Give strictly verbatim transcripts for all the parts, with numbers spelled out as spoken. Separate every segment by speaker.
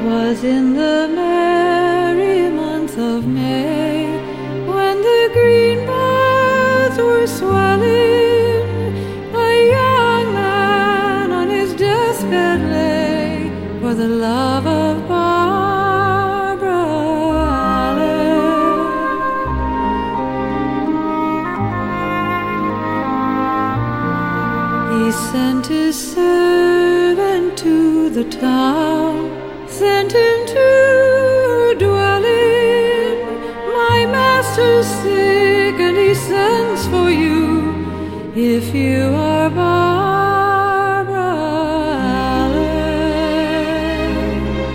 Speaker 1: 'Twas in the merry month of May, when the green buds were swelling, a young man on his deathbed lay for the love of Barbara Allen. He sent his servant to the town, sent him to her dwelling. My master's sick and he sends for you, if you are Barbara Allen.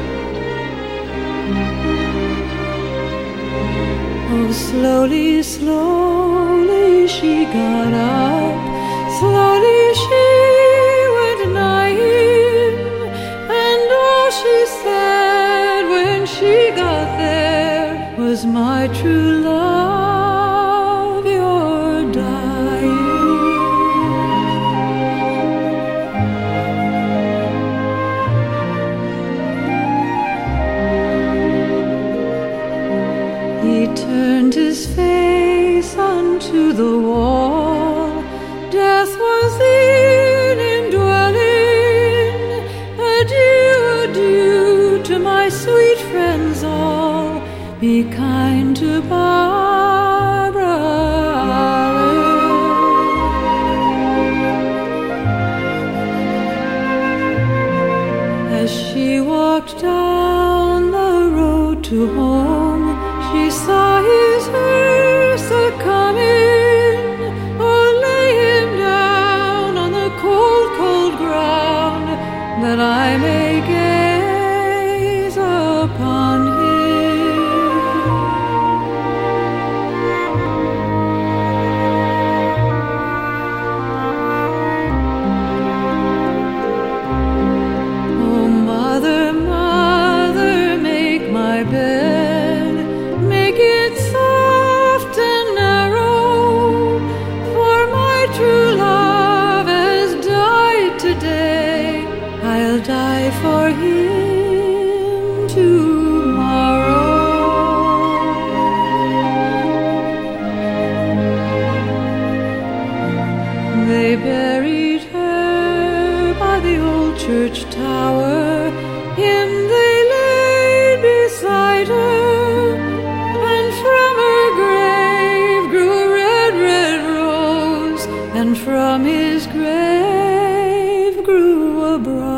Speaker 1: Oh, slowly, slowly she got up, slowly she went nigh him, and all she said when she got there was, my true love, you're dying. He turned his face unto the wall, death was in indwelling. Adieu, adieu to my sweet friends all, be kind to Barbara Allen. As she walked down the road to home, she saw his hearse a-coming. Oh, lay him down on the cold, cold ground, that I may gaze upon him. Oh, mother, mother, make my bed, make it soft and narrow, for my true love has died today, I'll die for him tomorrow. They buried her by the old church tower, him they laid beside her, and from her grave grew a red, red rose, and from his grave grew a bride.